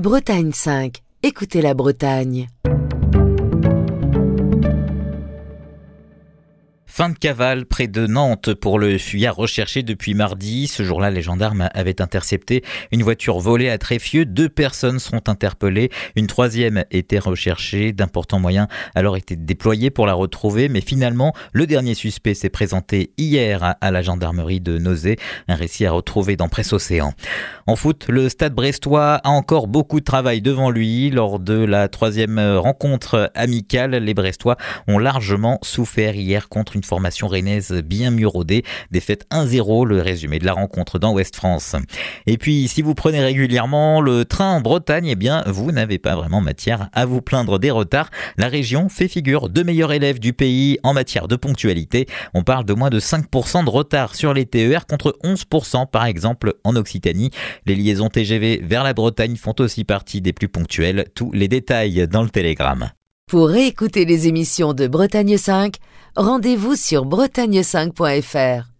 Bretagne 5. Écoutez la Bretagne. Fin de cavale près de Nantes pour le fuyard recherché depuis mardi. Ce jour-là, les gendarmes avaient intercepté une voiture volée à Tréfieux. 2 personnes seront interpellées. Une 3e était recherchée. D'importants moyens alors étaient déployés pour la retrouver. Mais finalement, le dernier suspect s'est présenté hier à la gendarmerie de Nozay. Un récit à retrouver dans Presse Océan. En foot, le Stade brestois a encore beaucoup de travail devant lui. Lors de la 3e rencontre amicale, les Brestois ont largement souffert hier contre une formation rennaise bien mieux rodée. Défaite 1-0, le résumé de la rencontre dans Ouest France. Et puis, si vous prenez régulièrement le train en Bretagne, eh bien, vous n'avez pas vraiment matière à vous plaindre des retards. La région fait figure de meilleurs élèves du pays en matière de ponctualité. On parle de moins de 5% de retard sur les TER contre 11% par exemple en Occitanie. Les liaisons TGV vers la Bretagne font aussi partie des plus ponctuelles. Tous les détails dans le Télégramme. Pour réécouter les émissions de Bretagne 5, rendez-vous sur bretagne5.fr.